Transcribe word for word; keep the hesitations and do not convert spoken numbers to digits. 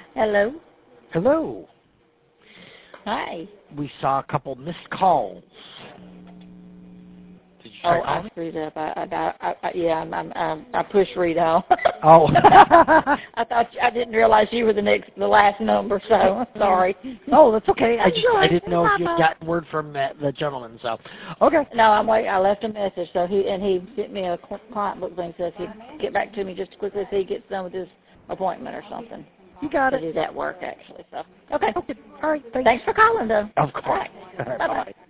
Hello. Hello. Hi. We saw a couple missed calls. Did you try Oh, calling? I screwed up. I, I, I, I yeah, I'm, I'm, I'm, I pushed Rito. Oh. I thought I didn't realize you were the next, the last number. So sorry. Oh, that's okay. I just I Enjoy. didn't know if you had gotten word from uh, the gentleman. So, okay. No, I'm wait. I left a message. So he and he sent me a client book thing. Says he'd get back to me just as quickly as he gets done with his appointment or something. You got He's it. at work actually. So okay. Okay. All right. Thanks. Thanks for calling, though. Of course. All right. All right, Bye bye-bye. bye.